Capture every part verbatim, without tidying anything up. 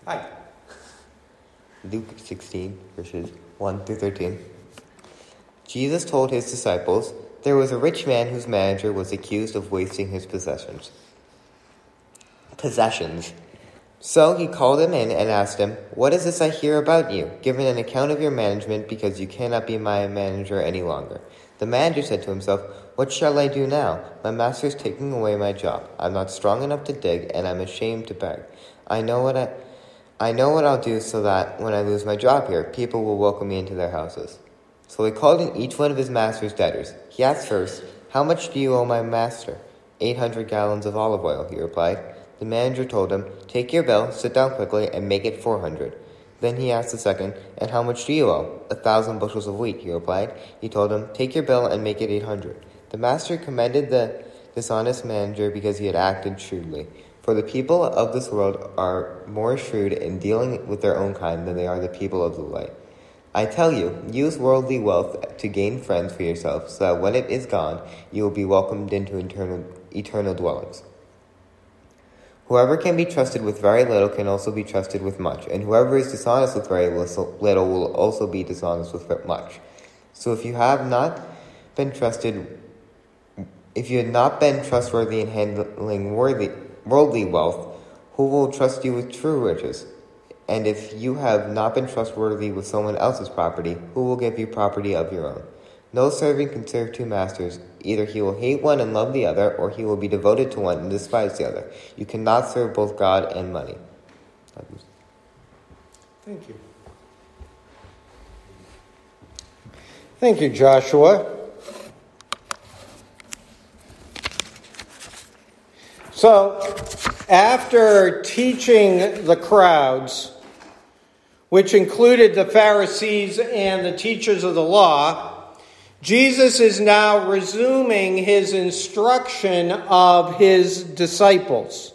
Hi. Luke sixteen, verses one through thirteen. Jesus told his disciples, there was a rich man whose manager was accused of wasting his possessions. Possessions. So he called him in and asked him, what is this I hear about you? Give an account of your management, because you cannot be my manager any longer. The manager said to himself, what shall I do now? My master is taking away my job. I'm not strong enough to dig, and I'm ashamed to beg. I know what I... I know what I'll do so that when I lose my job here, people will welcome me into their houses. So he called in each one of his master's debtors. He asked first, how much do you owe my master? Eight hundred gallons of olive oil, he replied. The manager told him, take your bill, sit down quickly, and make it four hundred. Then he asked the second, and how much do you owe? A thousand bushels of wheat, he replied. He told him, take your bill and make it eight hundred. The master commended the dishonest manager because he had acted shrewdly. For the people of this world are more shrewd in dealing with their own kind than they are the people of the light. I tell you, use worldly wealth to gain friends for yourself, so that when it is gone, you will be welcomed into eternal, eternal dwellings. Whoever can be trusted with very little can also be trusted with much, and whoever is dishonest with very little will also be dishonest with much. So if you have not been trusted, if you had not been trustworthy in handling worthy worldly wealth, who will trust you with true riches? And if you have not been trustworthy with someone else's property, who will give you property of your own? No servant can serve two masters. Either he will hate one and love the other, or he will be devoted to one and despise the other. You cannot serve both God and money. Thank you. Thank you, Joshua. So, after teaching the crowds, which included the Pharisees and the teachers of the law, Jesus is now resuming his instruction of his disciples.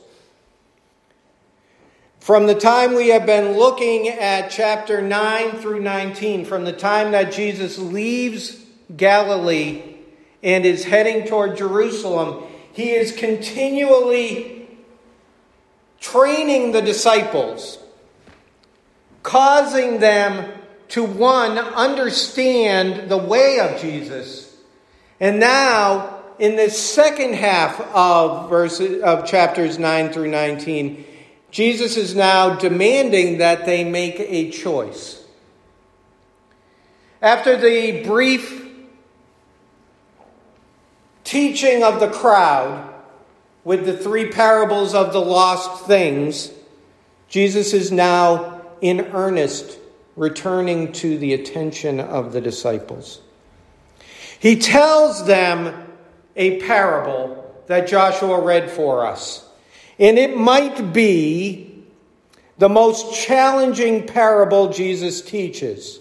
From the time we have been looking at chapter nine through nineteen, from the time that Jesus leaves Galilee and is heading toward Jerusalem, he is continually training the disciples, causing them to, one, understand the way of Jesus. And now, in this second half of verses of chapters nine through nineteen, Jesus is now demanding that they make a choice. After the brief teaching of the crowd with the three parables of the lost things, Jesus is now in earnest returning to the attention of the disciples. He tells them a parable that Joshua read for us. And it might be the most challenging parable Jesus teaches.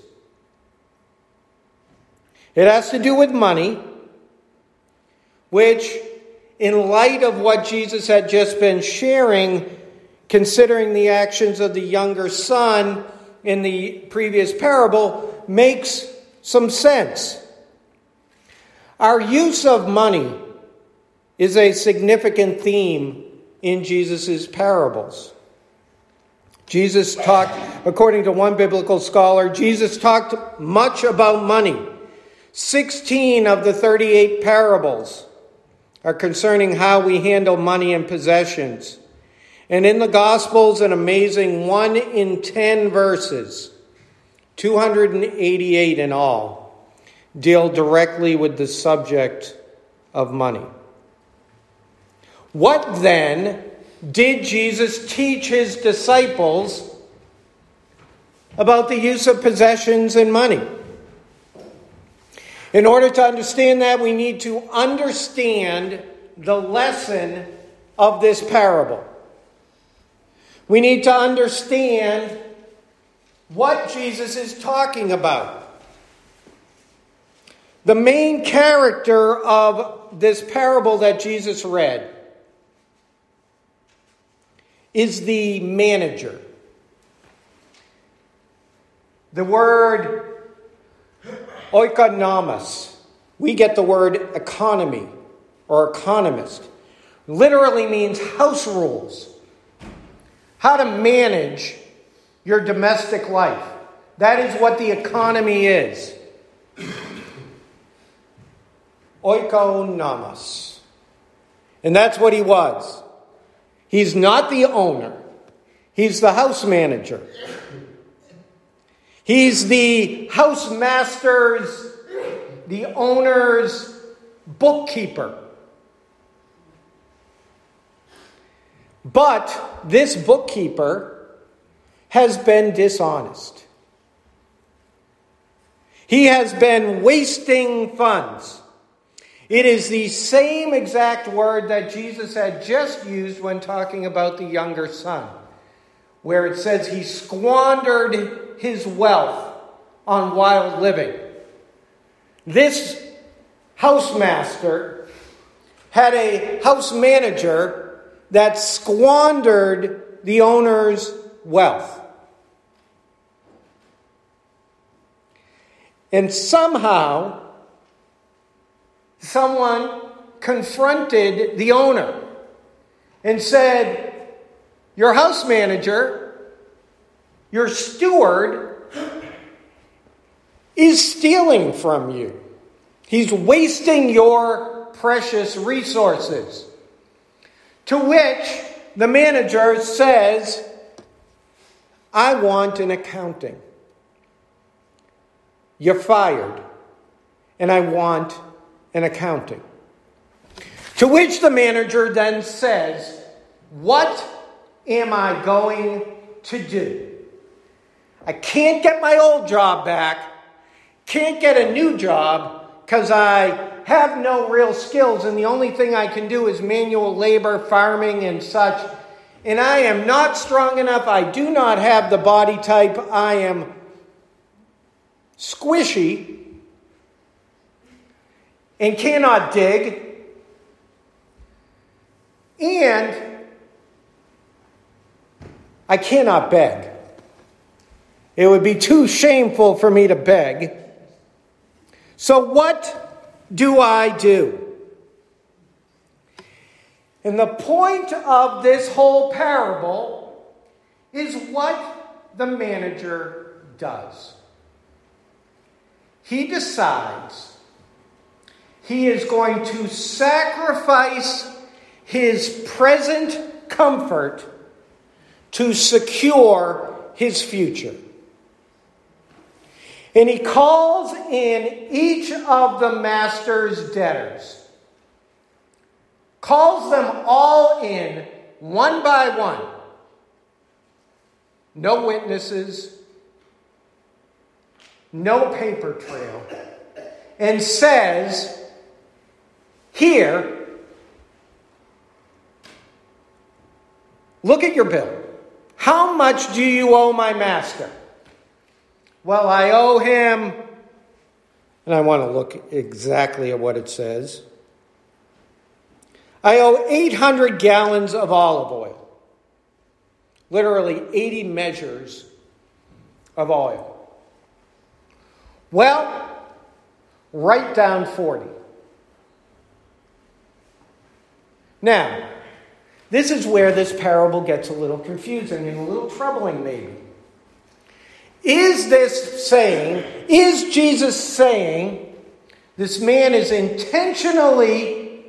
It has to do with money, which, in light of what Jesus had just been sharing, considering the actions of the younger son in the previous parable, makes some sense. Our use of money is a significant theme in Jesus' parables. Jesus talked, according to one biblical scholar, Jesus talked much about money. sixteen of the thirty-eight parables are concerning how we handle money and possessions. And in the Gospels, an amazing one in ten verses, two hundred eighty-eight in all, deal directly with the subject of money. What then did Jesus teach his disciples about the use of possessions and money? In order to understand that, we need to understand the lesson of this parable. We need to understand what Jesus is talking about. The main character of this parable that Jesus read is the manager. The word oikonomos, we get the word economy or economist, literally means house rules. How to manage your domestic life. That is what the economy is. Oikonomos. And that's what he was. He's not the owner. He's the house manager. He's the housemaster's, the owner's bookkeeper. But this bookkeeper has been dishonest. He has been wasting funds. It is the same exact word that Jesus had just used when talking about the younger son, where it says he squandered his wealth on wild living. This housemaster had a house manager that squandered the owner's wealth. And somehow, someone confronted the owner and said, your house manager, your steward, is stealing from you. He's wasting your precious resources. To which the manager says, I want an accounting. You're fired, and I want an accounting. To which the manager then says, what am I going to do? I can't get my old job back, can't get a new job because I have no real skills, and the only thing I can do is manual labor, farming, and such. And I am not strong enough. I do not have the body type. I am squishy and cannot dig. And I cannot beg. It would be too shameful for me to beg. So what do I do? And the point of this whole parable is what the manager does. He decides he is going to sacrifice his present comfort to secure his future. And he calls in each of the master's debtors, calls them all in one by one, no witnesses, no paper trail, and says, here, look at your bill. How much do you owe my master? Well, I owe him, and I want to look exactly at what it says. I owe eight hundred gallons of olive oil. Literally eighty measures of oil. Well, write down forty. Now, this is where this parable gets a little confusing and a little troubling maybe. Is this saying, is Jesus saying, this man is intentionally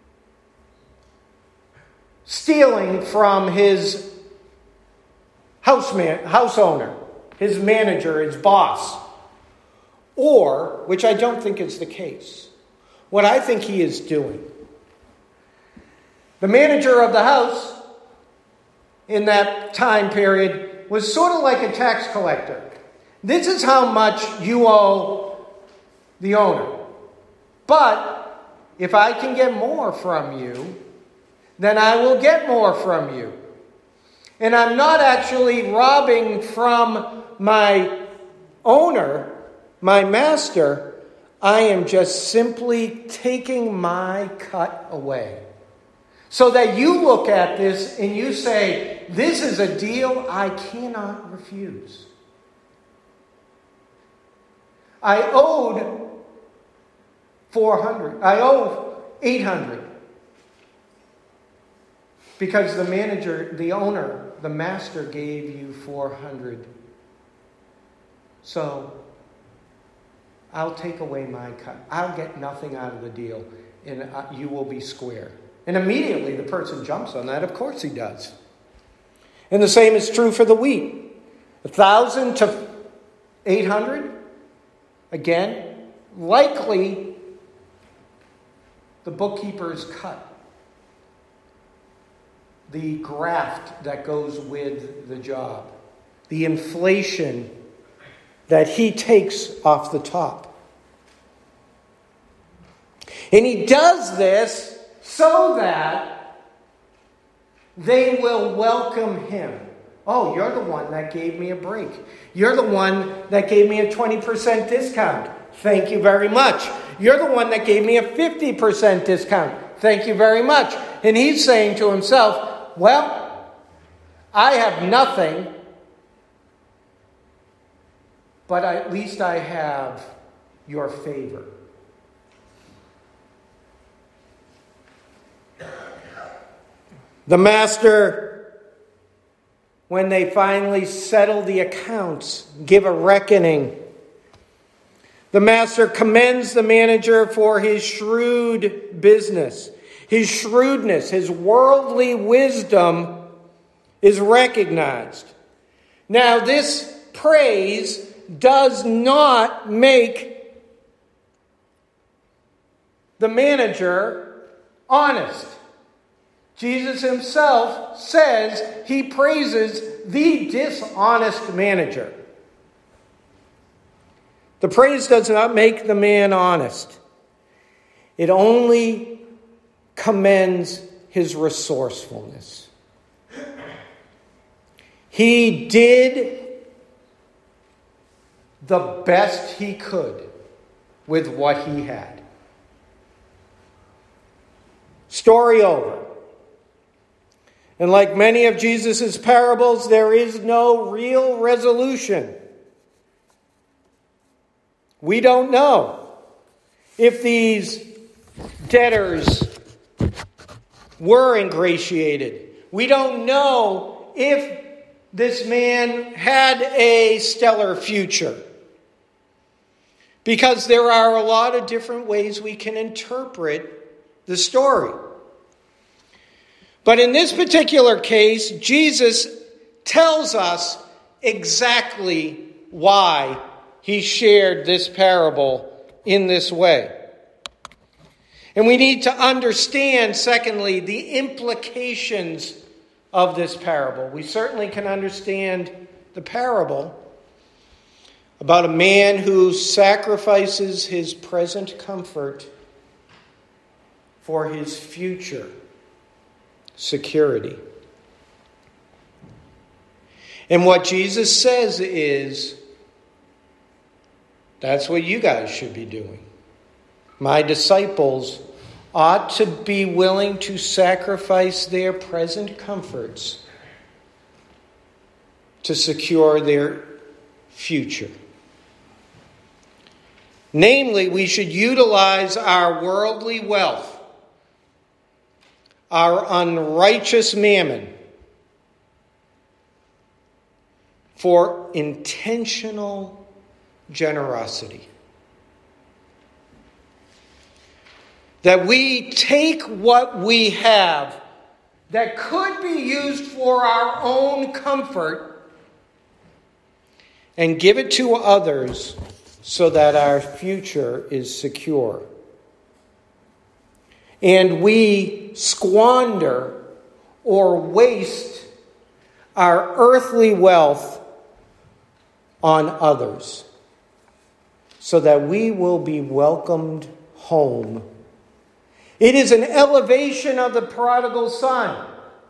stealing from his house, man, house owner, his manager, his boss? Or, which I don't think is the case, what I think he is doing. The manager of the house in that time period was sort of like a tax collector. This is how much you owe the owner. But if I can get more from you, then I will get more from you. And I'm not actually robbing from my owner, my master. I am just simply taking my cut away. So that you look at this and you say, this is a deal I cannot refuse. I owed four hundred. I owe eight hundred. Because the manager, the owner, the master gave you four hundred. So I'll take away my cut. I'll get nothing out of the deal, and you will be square. And immediately the person jumps on that. Of course he does. And the same is true for the wheat. A thousand to eight hundred. Again, likely the bookkeeper's cut. The graft that goes with the job. The inflation that he takes off the top. And he does this so that they will welcome him. Oh, you're the one that gave me a break. You're the one that gave me a twenty percent discount. Thank you very much. You're the one that gave me a fifty percent discount. Thank you very much. And he's saying to himself, well, I have nothing, but at least I have your favor. The master, when they finally settle the accounts, give a reckoning, the master commends the manager for his shrewd business. His shrewdness, his worldly wisdom is recognized. Now, this praise does not make the manager honest. Jesus himself says he praises the dishonest manager. The praise does not make the man honest. It only commends his resourcefulness. He did the best he could with what he had. Story over. And like many of Jesus' parables, there is no real resolution. We don't know if these debtors were ingratiated. We don't know if this man had a stellar future. Because there are a lot of different ways we can interpret the story. But in this particular case, Jesus tells us exactly why he shared this parable in this way. And we need to understand, secondly, the implications of this parable. We certainly can understand the parable about a man who sacrifices his present comfort for his future security. And what Jesus says is, that's what you guys should be doing. My disciples ought to be willing to sacrifice their present comforts to secure their future. Namely, we should utilize our worldly wealth, our unrighteous mammon, for intentional generosity. That we take what we have that could be used for our own comfort and give it to others so that our future is secure. And we squander or waste our earthly wealth on others so that we will be welcomed home. It is an elevation of the prodigal son.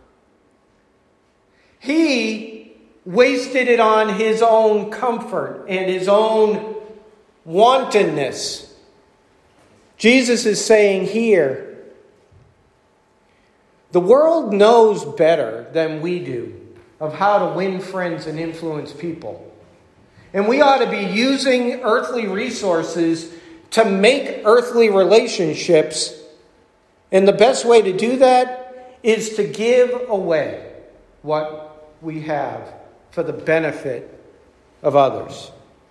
He wasted it on his own comfort and his own wantonness. Jesus is saying here, the world knows better than we do of how to win friends and influence people. And we ought to be using earthly resources to make earthly relationships. And the best way to do that is to give away what we have for the benefit of others.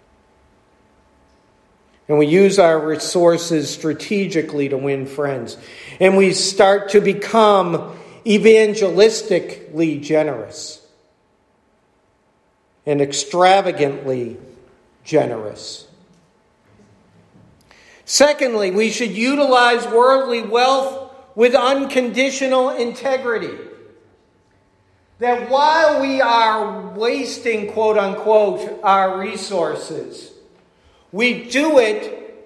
And we use our resources strategically to win friends. And we start to become evangelistically generous and extravagantly generous. Secondly, we should utilize worldly wealth with unconditional integrity. That while we are wasting, quote unquote, our resources, we do it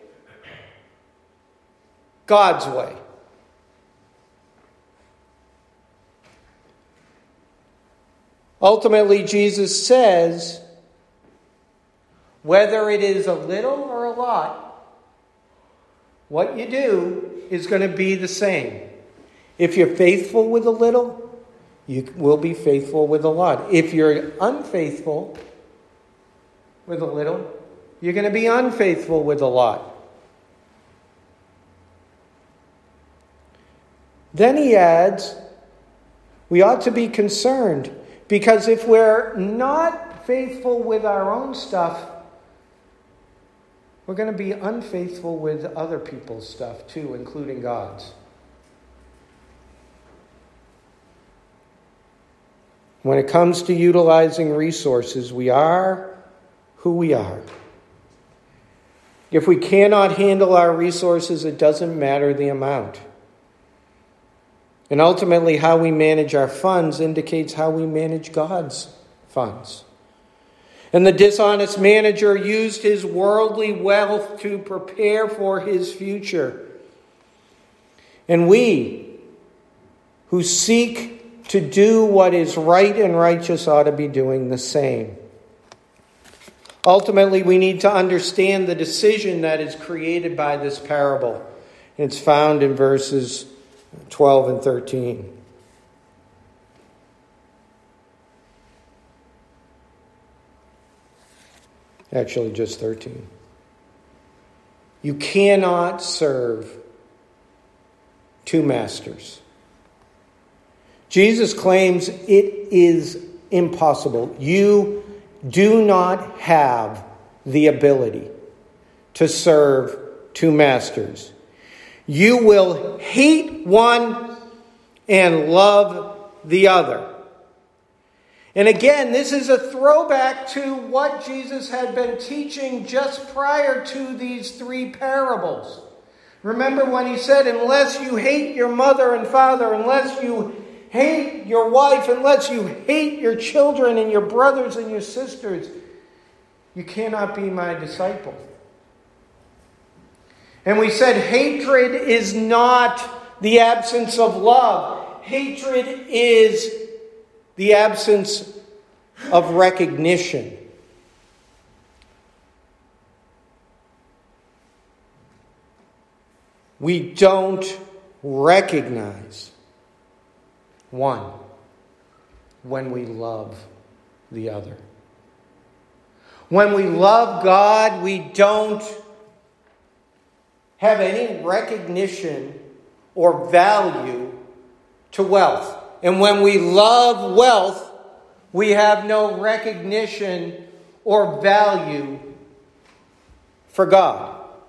God's way. Ultimately, Jesus says, whether it is a little or a lot, what you do is going to be the same. If you're faithful with a little, you will be faithful with a lot. If you're unfaithful with a little, you're going to be unfaithful with a lot. Then he adds, we ought to be concerned, because if we're not faithful with our own stuff, we're going to be unfaithful with other people's stuff too, including God's. When it comes to utilizing resources, we are who we are. If we cannot handle our resources, it doesn't matter the amount. And ultimately, how we manage our funds indicates how we manage God's funds. And the dishonest manager used his worldly wealth to prepare for his future. And we, who seek to do what is right and righteous, ought to be doing the same. Ultimately, we need to understand the decision that is created by this parable. It's found in verses twelve and thirteen. Actually, just thirteen. You cannot serve two masters. Jesus claims it is impossible. You do not have the ability to serve two masters. You will hate one and love the other. And again, this is a throwback to what Jesus had been teaching just prior to these three parables. Remember when he said, unless you hate your mother and father, unless you hate your wife, unless you hate your children and your brothers and your sisters, you cannot be my disciple. And we said hatred is not the absence of love. Hatred is the absence of recognition. We don't recognize one when we love the other. When we love God, we don't have any recognition or value to wealth. And when we love wealth, we have no recognition or value for God.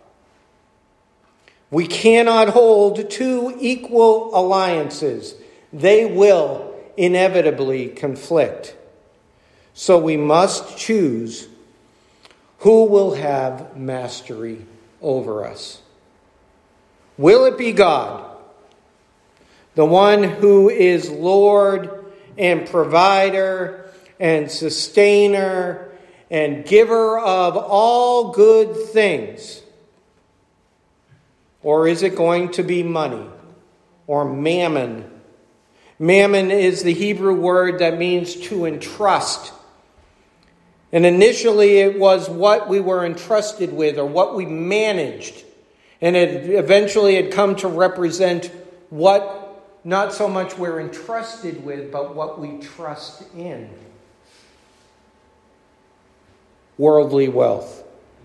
We cannot hold two equal alliances. They will inevitably conflict. So we must choose who will have mastery over us. Will it be God, the one who is Lord and provider and sustainer and giver of all good things? Or is it going to be money or mammon? Mammon is the Hebrew word that means to entrust. And initially it was what we were entrusted with or what we managed. And it eventually had come to represent what not so much we're entrusted with, but what we trust in. Worldly wealth.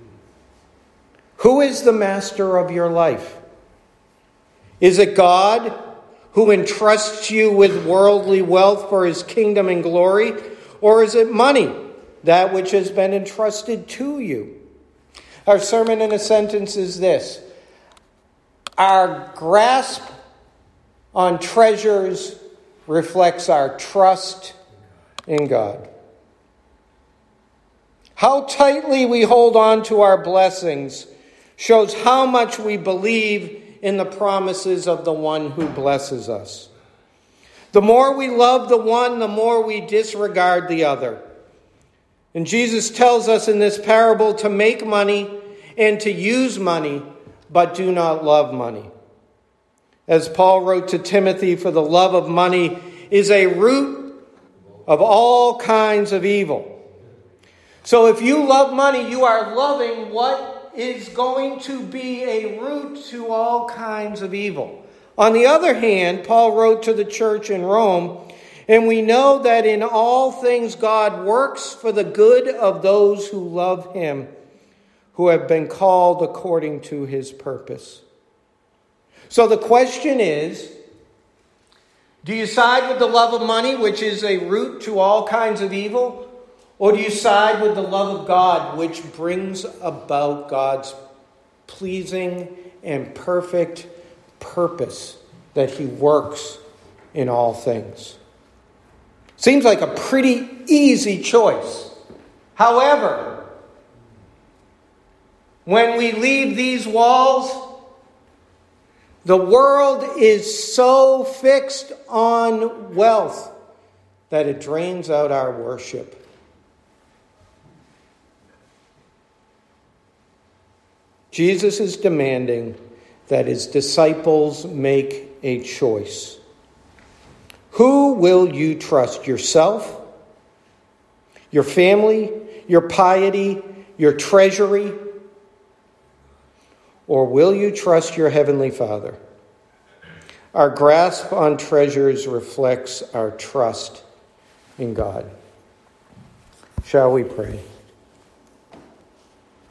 Who is the master of your life? Is it God, who entrusts you with worldly wealth for his kingdom and glory? Or is it money, that which has been entrusted to you? Our sermon in a sentence is this: our grasp on treasures reflects our trust in God. How tightly we hold on to our blessings shows how much we believe in the promises of the one who blesses us. The more we love the one, the more we disregard the other. And Jesus tells us in this parable to make money and to use money, but do not love money. As Paul wrote to Timothy, for the love of money is a root of all kinds of evil. So if you love money, you are loving what is going to be a root to all kinds of evil. On the other hand, Paul wrote to the church in Rome, and we know that in all things God works for the good of those who love him, who have been called according to his purpose. So the question is, do you side with the love of money, which is a root to all kinds of evil? Or do you side with the love of God, which brings about God's pleasing and perfect purpose that he works in all things? Seems like a pretty easy choice. However, when we leave these walls, the world is so fixed on wealth that it drains out our worship. Jesus is demanding that his disciples make a choice. Who will you trust? Yourself? Your family? Your piety? Your treasury? Or will you trust your Heavenly Father? Our grasp on treasures reflects our trust in God. Shall we pray?